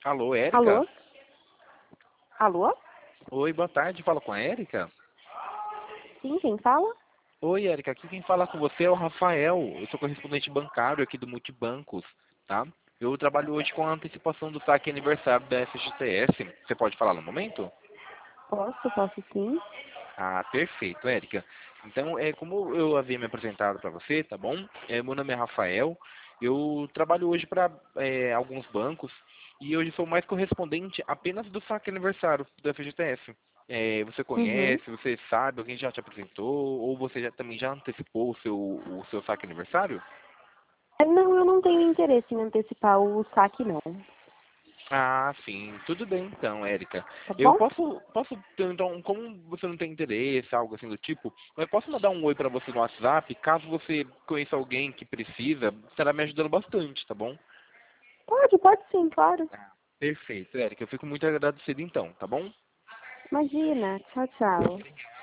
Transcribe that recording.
Alô, Érica? Alô? Alô? Oi, boa tarde. Fala com a Érica? Sim, quem fala? Oi, Érica. Aqui quem fala com você é o Rafael. Eu sou correspondente bancário aqui do Multibancos, tá? Eu trabalho hoje com a antecipação do saque aniversário da FGTS. Você pode falar no momento? Posso sim. Ah, perfeito, Érica. Então, como eu havia me apresentado para você, tá bom? Meu nome é Rafael. Eu trabalho hoje para alguns bancos e hoje sou mais correspondente apenas do saque aniversário do FGTS. Você Uhum. conhece, você sabe, alguém já te apresentou ou você também já antecipou o seu saque aniversário? Não, eu não tenho interesse em antecipar o saque, não. Ah, sim. Tudo bem então, Érica. Tá Eu bom? posso, então, como você não tem interesse, algo assim do tipo, eu posso mandar um oi pra você no WhatsApp, caso você conheça alguém que precisa, estará me ajudando bastante, tá bom? Pode sim, claro. Ah, perfeito, Érica. Eu fico muito agradecido então, tá bom? Imagina. Tchau, tchau.